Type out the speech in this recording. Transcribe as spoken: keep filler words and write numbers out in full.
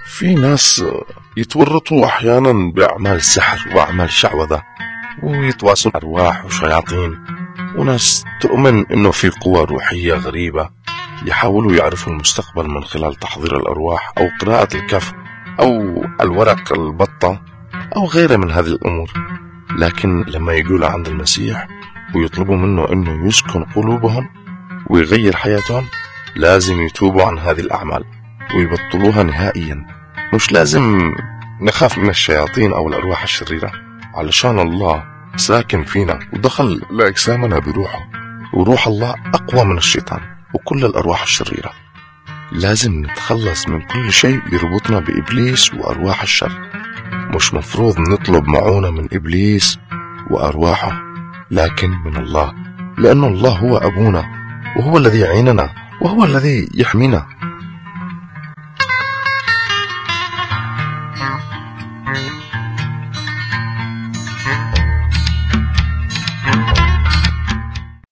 في ناس يتورطوا أحيانا بأعمال سحر وأعمال شعوذة ويتواصلوا أرواح وشياطين، وناس تؤمن إنه في قوى روحية غريبة يحاولوا يعرفوا المستقبل من خلال تحضير الأرواح أو قراءة الكف أو الورق البطة أو غيره من هذه الأمور. لكن لما يقول عند المسيح ويطلبوا منه إنه يسكن قلوبهم ويغير حياتهم، لازم يتوبوا عن هذه الأعمال ويبطلوها نهائيا. مش لازم نخاف من الشياطين أو الأرواح الشريرة، علشان الله ساكن فينا ودخل لأجسامنا بروحه، وروح الله أقوى من الشيطان وكل الأرواح الشريرة. لازم نتخلص من كل شيء يربطنا بإبليس وأرواح الشر. مش مفروض نطلب معونة من إبليس وأرواحه، لكن من الله، لأن الله هو أبونا وهو الذي يعيننا وهو الذي يحمينا.